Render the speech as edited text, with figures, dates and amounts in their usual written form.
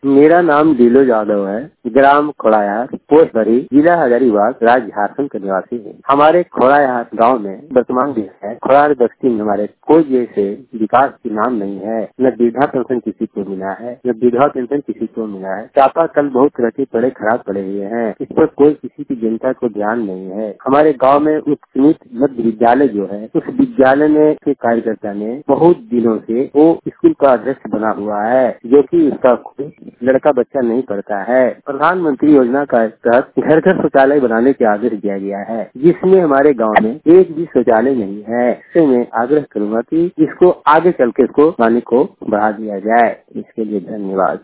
मेरा नाम दिलो यादव है। ग्राम खोड़ायार, पोस्ट भरी, जिला हजारीबाग, राज्य झारखंड का निवासी है। हमारे खोड़ायार गांव में वर्तमान में है खोड़ायार बस्ती में हमारे कोई जैसे विकास की नाम नहीं है। न वृद्धा पेंशन किसी को मिला है, न विधवा पेंशन किसी को मिला है। चापाकल बहुत रखे पड़े खराब पड़े हुए हैं। इस पर कोई किसी की जनता को ध्यान नहीं है। हमारे गाँव में उत्कृष्ट मध्य विद्यालय जो है, उस विद्यालय में के कार्यकर्ता ने बहुत दिनों से वो स्कूल का अध्यक्ष बना हुआ है, जो कि उसका लड़का बच्चा नहीं पढ़ता है। प्रधानमंत्री योजना का तहत घर घर शौचालय बनाने के आदेश दिया गया है, जिसमें हमारे गांव में एक भी शौचालय नहीं है। इससे मैं आग्रह करूंगा कि इसको आगे चल के इसको पानी को बढ़ा दिया जाए। इसके लिए धन्यवाद।